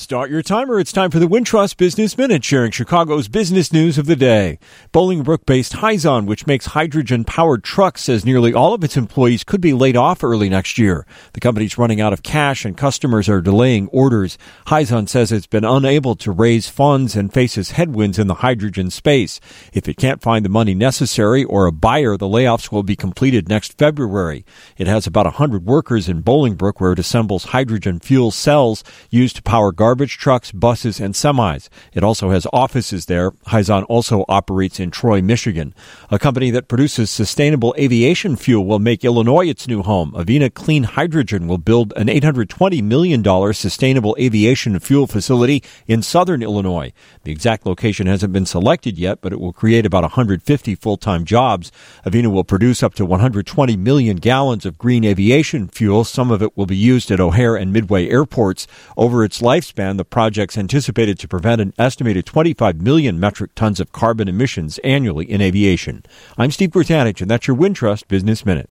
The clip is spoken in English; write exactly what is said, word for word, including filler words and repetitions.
Start your timer. It's time for the Wintrust Business Minute, sharing Chicago's business news of the day. Bolingbrook-based Hyzon, which makes hydrogen-powered trucks, says nearly all of its employees could be laid off early next year. The company's running out of cash and customers are delaying orders. Hyzon says it's been unable to raise funds and faces headwinds in the hydrogen space. If it can't find the money necessary or a buyer, the layoffs will be completed next February. It has about one hundred workers in Bolingbrook, where it assembles hydrogen fuel cells used to power garbage trucks, buses, and semis. It also has offices there. Hyzon also operates in Troy, Michigan. A company that produces sustainable aviation fuel will make Illinois its new home. Avina Clean Hydrogen will build an eight hundred twenty million dollars sustainable aviation fuel facility in southern Illinois. The exact location hasn't been selected yet, but it will create about one hundred fifty full-time jobs. Avina will produce up to one hundred twenty million gallons of green aviation fuel. Some of it will be used at O'Hare and Midway airports. Over its lifespan, the project's anticipated to prevent an estimated twenty-five million metric tons of carbon emissions annually in aviation. I'm Steve Bertanich, and that's your Wintrust Business Minute.